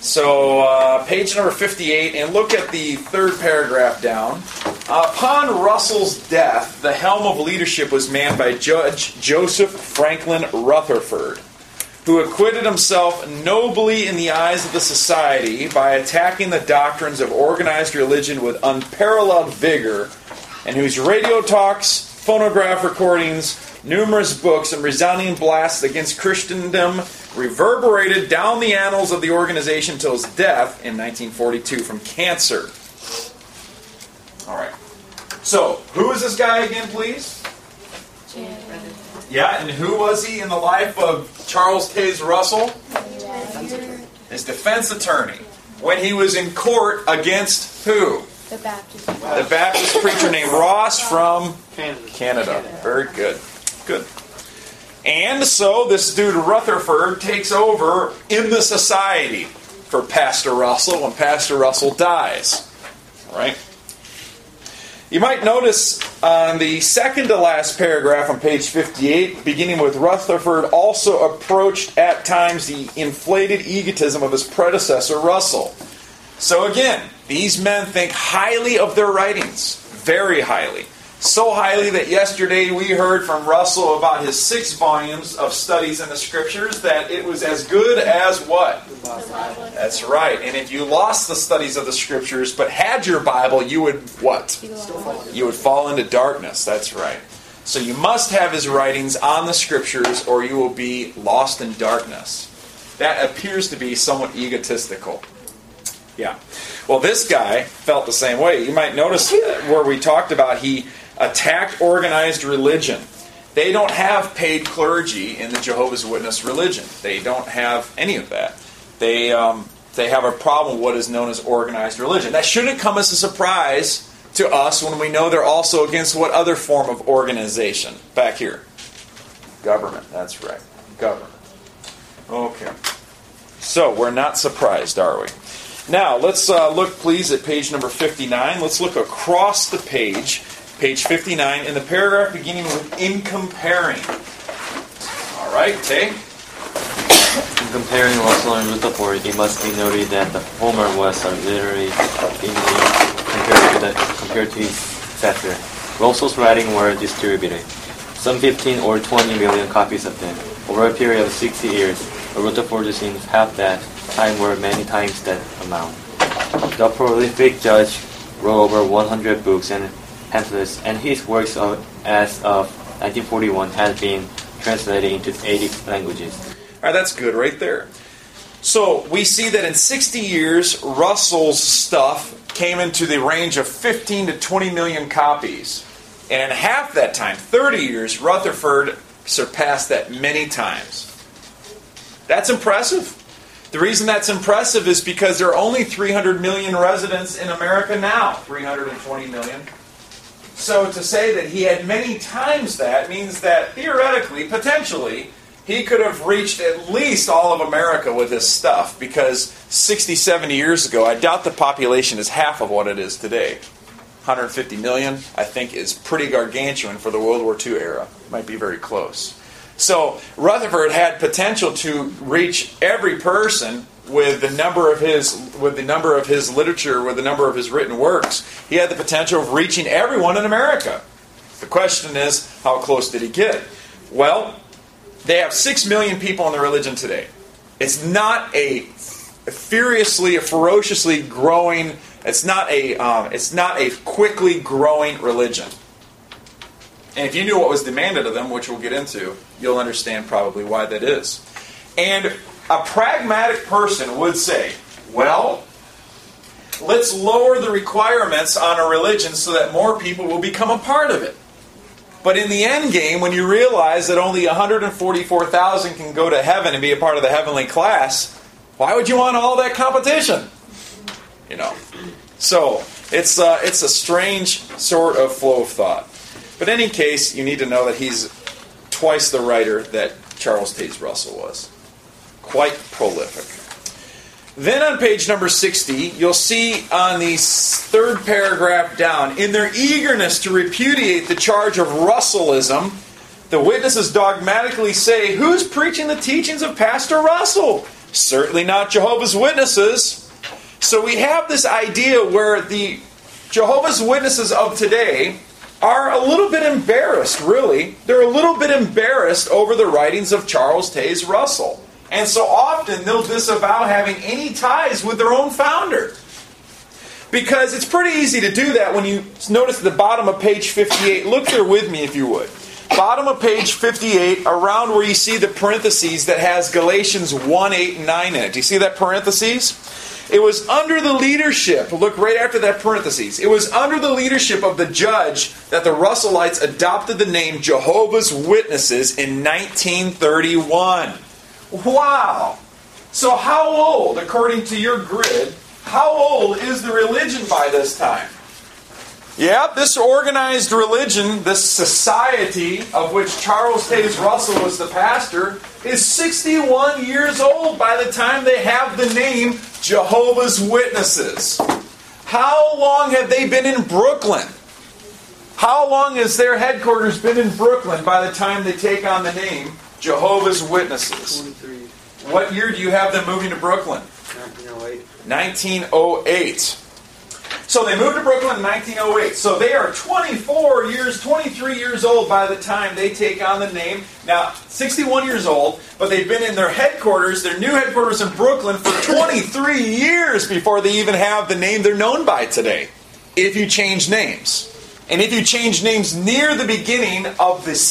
So, page number 58, and look at the third paragraph down. Upon Russell's death, the helm of leadership was manned by Judge Joseph Franklin Rutherford, who acquitted himself nobly in the eyes of the society by attacking the doctrines of organized religion with unparalleled vigor, and whose radio talks, phonograph recordings, numerous books, and resounding blasts against Christendom reverberated down the annals of the organization till his death in 1942 from cancer. All right. So, who is this guy again, please? Yeah, and who was he in the life of Charles Taze Russell? His defense attorney. When he was in court against who? The Baptist. The Baptist preacher named Ross from Canada. Very good. Good. And so this dude Rutherford takes over in the society for Pastor Russell when Pastor Russell dies. All right? You might notice on the second to last paragraph on page 58, beginning with Rutherford also approached at times the inflated egotism of his predecessor Russell. So again, these men think highly of their writings, very highly. So highly that yesterday we heard from Russell about his 6 volumes of studies in the Scriptures that it was as good as what? The Bible. That's right. And if you lost the studies of the Scriptures but had your Bible, you would what? You would fall into darkness. That's right. So you must have his writings on the Scriptures or you will be lost in darkness. That appears to be somewhat egotistical. Yeah. Well, this guy felt the same way. You might notice where we talked about he attacked organized religion. They don't have paid clergy in the Jehovah's Witness religion. They don't have any of that. They have a problem with what is known as organized religion. That shouldn't come as a surprise to us when we know they're also against what other form of organization? Back here. Government. That's right. Government. Okay. So, we're not surprised, are we? Now, let's look, please, at page number 59. Let's look across the page. Page 59, in the paragraph beginning with "in comparing." All right, Tay. In comparing Russell and Rutherford, it must be noted that the former was a literary genius compared to his successor. Russell's writings were distributed, some 15 or 20 million copies of them, over a period of 60 years. Rutherford's in half that time were many times that amount. The prolific judge wrote over 100 books and pamphlets, and his works as of 1941 had been translated into 80 languages. All right, that's good right there. So we see that in 60 years, Russell's stuff came into the range of 15 to 20 million copies. And in half that time, 30 years, Rutherford surpassed that many times. That's impressive. The reason that's impressive is because there are only 300 million residents in America now. 320 million. So to say that he had many times that means that theoretically, potentially, he could have reached at least all of America with this stuff, because 60, 70 years ago, I doubt the population is half of what it is today. 150 million, I think, is pretty gargantuan for the World War II era. Might be very close. So Rutherford had potential to reach every person with the number of his literature, with the number of his written works. He had the potential of reaching everyone in America. The question is, how close did he get? Well, they have 6 million people in the religion today. It's not a ferociously growing. It's not a quickly growing religion. And if you knew what was demanded of them, which we'll get into, you'll understand probably why that is. And a pragmatic person would say, well, let's lower the requirements on a religion so that more people will become a part of it. But in the end game, when you realize that only 144,000 can go to heaven and be a part of the heavenly class, why would you want all that competition? You know. So it's a strange sort of flow of thought. But in any case, you need to know that he's twice the writer that Charles Taze Russell was. Quite prolific. Then on page number 60, you'll see on the third paragraph down, in their eagerness to repudiate the charge of Russellism, the witnesses dogmatically say, who's preaching the teachings of Pastor Russell? Certainly not Jehovah's Witnesses. So we have this idea where the Jehovah's Witnesses of today are a little bit embarrassed, really. They're a little bit embarrassed over the writings of Charles Taze Russell. And so often they'll disavow having any ties with their own founder. Because it's pretty easy to do that when you notice the bottom of page 58. Look there with me if you would. Bottom of page 58, around where you see the parentheses that has Galatians 1, 8, and 9 in it. Do you see that parentheses? It was under the leadership, look right after that parentheses, it was under the leadership of the judge that the Russellites adopted the name Jehovah's Witnesses in 1931. Wow! So how old, according to your grid, how old is the religion by this time? Yeah, this organized religion, this society of which Charles Taze Russell was the pastor, is 61 years old by the time they have the name Jehovah's Witnesses. How long have they been in Brooklyn? How long has their headquarters been in Brooklyn by the time they take on the name Jehovah's Witnesses? 23. What year do you have them moving to Brooklyn? 1908. 1908. So they moved to Brooklyn in 1908. So they are 23 years old by the time they take on the name. Now, 61 years old, but they've been in their headquarters, their new headquarters in Brooklyn for 23 years before they even have the name they're known by today. If you change names. And if you change names near the beginning of the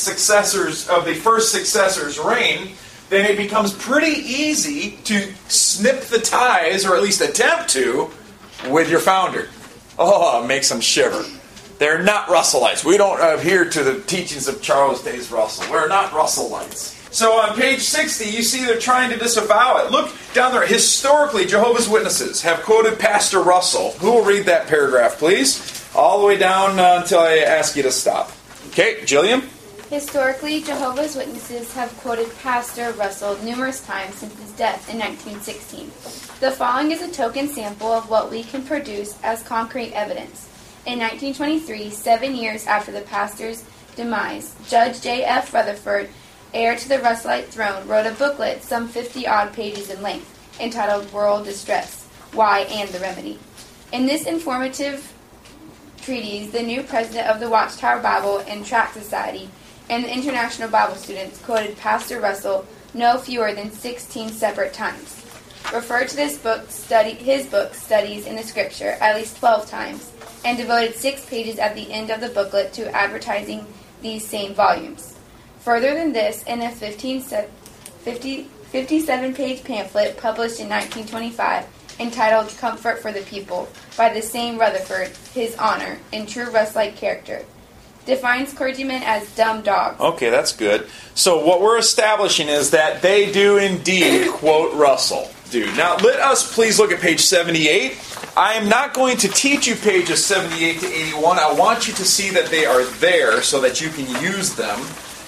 first successor's reign, then it becomes pretty easy to snip the ties, or at least attempt to, with your founder. Oh, it makes them shiver. They're not Russellites. We don't adhere to the teachings of Charles Taze Russell. We're not Russellites. So on page 60, you see they're trying to disavow it. Look down there. Historically, Jehovah's Witnesses have quoted Pastor Russell. Who will read that paragraph, please? All the way down until I ask you to stop. Okay, Jillian? Historically, Jehovah's Witnesses have quoted Pastor Russell numerous times since his death in 1916. The following is a token sample of what we can produce as concrete evidence. In 1923, 7 years after the pastor's demise, Judge J.F. Rutherford, heir to the Russellite throne, wrote a booklet some 50-odd pages in length, entitled World Distress, Why and the Remedy. In this informative treatise, the new president of the Watchtower Bible and Tract Society and the International Bible Students quoted Pastor Russell no fewer than 16 separate times, referred to his book Studies in the Scripture at least 12 times, and devoted 6 pages at the end of the booklet to advertising these same volumes. Further than this, in a 57-page pamphlet published in 1925 entitled Comfort for the People by the same Rutherford, his honor, in true Russellite character, defines clergymen as dumb dogs. Okay, that's good. So what we're establishing is that they do indeed quote Russell. Now, let us please look at page 78. I am not going to teach you pages 78 to 81. I want you to see that they are there so that you can use them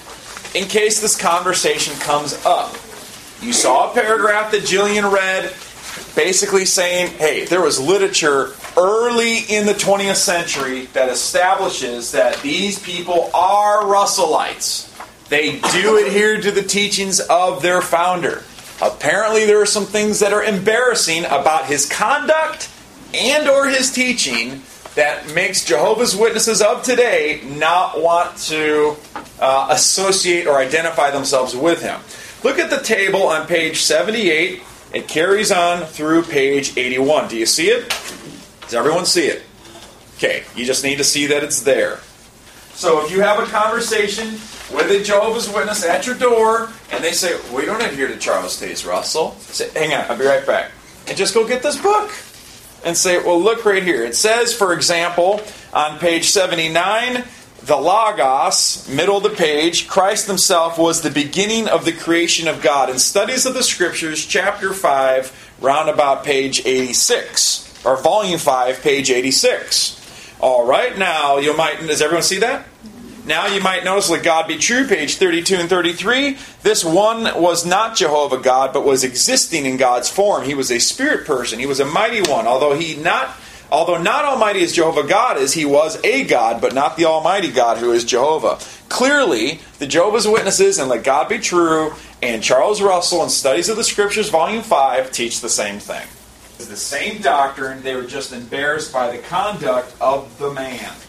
in case this conversation comes up. You saw a paragraph that Jillian read basically saying, hey, there was literature early in the 20th century that establishes that these people are Russellites. They do adhere to the teachings of their founder. Apparently there are some things that are embarrassing about his conduct and or his teaching that makes Jehovah's Witnesses of today not want to associate or identify themselves with him. Look at the table on page 78. It carries on through page 81. Do you see it? Does everyone see it? Okay, you just need to see that it's there. So if you have a conversation with a Jehovah's Witness at your door, and they say, we don't adhere to Charles Taze Russell, say, hang on, I'll be right back. And just go get this book. And say, well, look right here. It says, for example, on page 79, the Logos, middle of the page, Christ himself was the beginning of the creation of God. In Studies of the Scriptures, chapter 5, round about page 86. Or volume 5, page 86. All right, now, does everyone see that? Now you might notice, let God be true, page 32 and 33. This one was not Jehovah God, but was existing in God's form. He was a spirit person. He was a mighty one. Although not almighty as Jehovah God is, he was a God, but not the almighty God who is Jehovah. Clearly, the Jehovah's Witnesses and let God be true And Charles Russell in Studies of the Scriptures, Volume 5, teach the same thing. It's the same doctrine, they were just embarrassed by the conduct of the man.